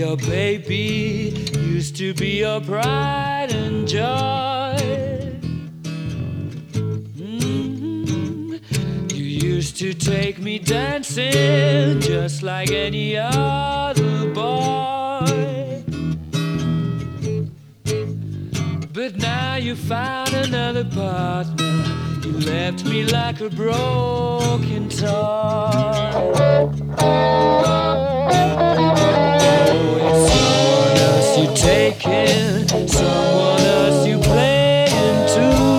Your baby used to be your pride and joy. You used to take me dancing just like any other boy. But now you found another partner. You left me like a broken toy. It's someone else you taking, someone else you playing too.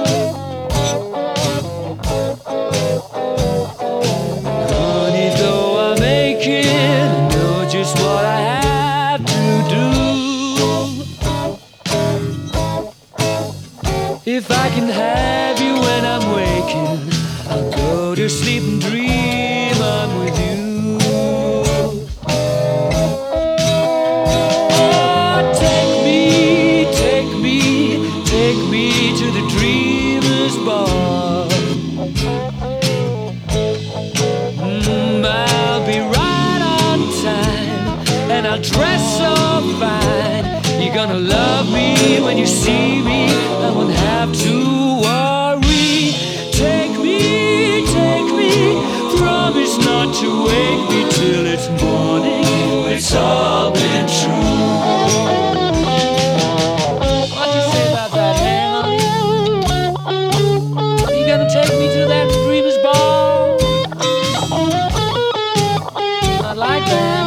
Honey, though I'm aching, I know just what I have to do. If I can have you when I'm waking, I'll go to sleep and dream I'm with you. Oh, take me to the dreamer's bar. I'll be right on time, and I'll dress so fine. You're gonna love me when you see me. I won't have to worry. Take me, promise not to wake me till it's morning. It's all been true. What you say about that, honey? You gonna take me to that dreamer's ball? I like that.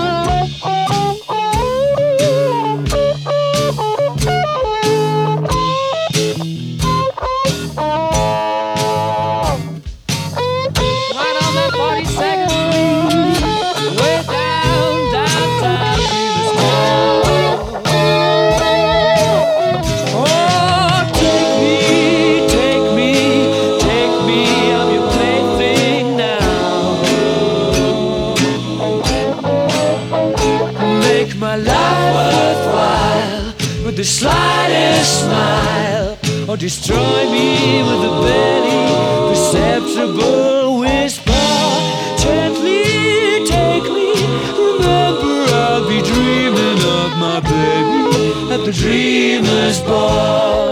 My life worthwhile with the slightest smile, or destroy me with a barely perceptible whisper. Gently take me, remember I'll be dreaming of my baby at the dreamer's ball.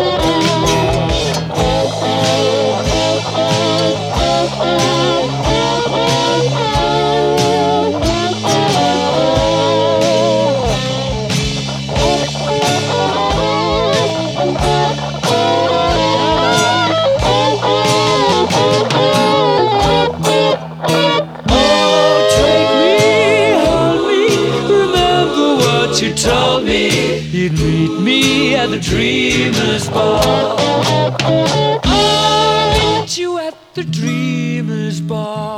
You told me you'd meet me at the dreamer's ball. I'll meet you at the dreamer's ball.